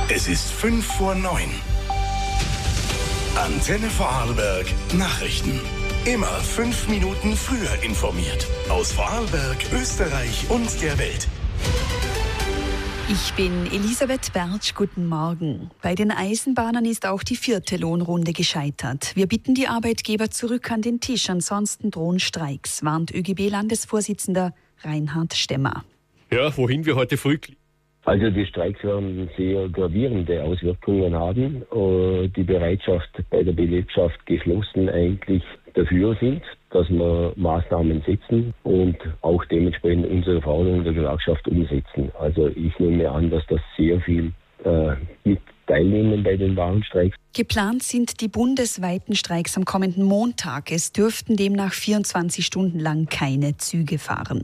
Es ist 5:05. Antenne Vorarlberg Nachrichten. Immer 5 Minuten früher informiert. Aus Vorarlberg, Österreich und der Welt. Ich bin Elisabeth Bertsch, guten Morgen. Bei den Eisenbahnern ist auch die 4. Lohnrunde gescheitert. Wir bitten die Arbeitgeber zurück an den Tisch, ansonsten drohen Streiks, warnt ÖGB-Landesvorsitzender Reinhard Stemmer. Ja, wohin wir heute früh... Also die Streiks werden sehr gravierende Auswirkungen haben. Die Bereitschaft bei der Belegschaft geschlossen eigentlich dafür sind, dass wir Maßnahmen setzen und auch dementsprechend unsere Forderungen der Gewerkschaft umsetzen. Also ich nehme an, dass das sehr viel mit teilnehmen bei den Warnstreiks. Geplant sind die bundesweiten Streiks am kommenden Montag. Es dürften demnach 24 Stunden lang keine Züge fahren.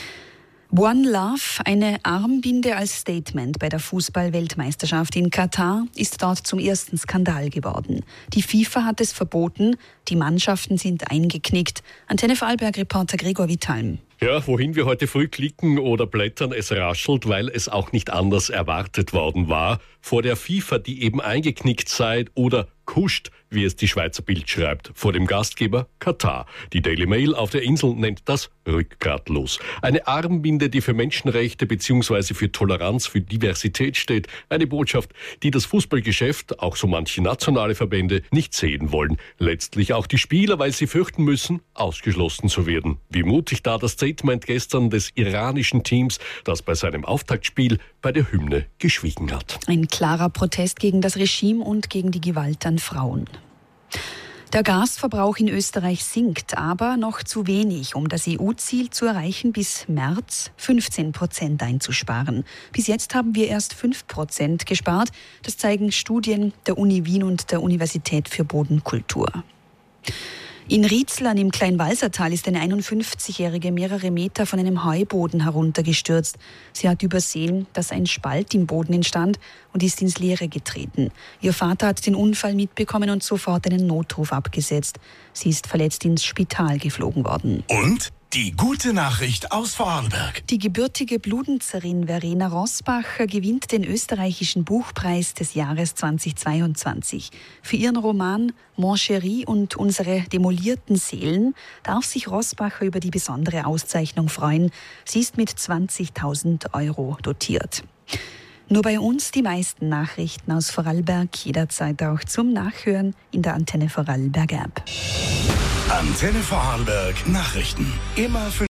One Love, eine Armbinde als Statement bei der Fußball-Weltmeisterschaft in Katar, ist dort zum ersten Skandal geworden. Die FIFA hat es verboten, die Mannschaften sind eingeknickt. Antenne Vorarlberg-Reporter Gregor Vitalm. Ja, wohin wir heute früh klicken oder blättern, es raschelt, weil es auch nicht anders erwartet worden war. Vor der FIFA, die eben eingeknickt sei oder kuscht, wie es die Schweizer Bild schreibt, vor dem Gastgeber Katar. Die Daily Mail auf der Insel nennt das rückgratlos. Eine Armbinde, die für Menschenrechte bzw. für Toleranz, für Diversität steht. Eine Botschaft, die das Fußballgeschäft, auch so manche nationale Verbände, nicht sehen wollen. Letztlich auch die Spieler, weil sie fürchten müssen, ausgeschlossen zu werden. Wie mutig da das Statement gestern des iranischen Teams, das bei seinem Auftaktspiel bei der Hymne geschwiegen hat. Ein klarer Protest gegen das Regime und gegen die Gewalt an Frauen. Der Gasverbrauch in Österreich sinkt, aber noch zu wenig, um das EU-Ziel zu erreichen, bis März 15% einzusparen. Bis jetzt haben wir erst 5% gespart. Das zeigen Studien der Uni Wien und der Universität für Bodenkultur. In Rietzlern im Kleinwalsertal ist eine 51-Jährige mehrere Meter von einem Heuboden heruntergestürzt. Sie hat übersehen, dass ein Spalt im Boden entstand und ist ins Leere getreten. Ihr Vater hat den Unfall mitbekommen und sofort einen Notruf abgesetzt. Sie ist verletzt ins Spital geflogen worden. Und die gute Nachricht aus Vorarlberg. Die gebürtige Bludenzerin Verena Rosbacher gewinnt den österreichischen Buchpreis des Jahres 2022. Für ihren Roman Mon Chéri und unsere demolierten Seelen darf sich Rosbacher über die besondere Auszeichnung freuen. Sie ist mit 20.000 € dotiert. Nur bei uns die meisten Nachrichten aus Vorarlberg, jederzeit auch zum Nachhören in der Antenne Vorarlberg App. Antenne Vorarlberg Nachrichten. Immer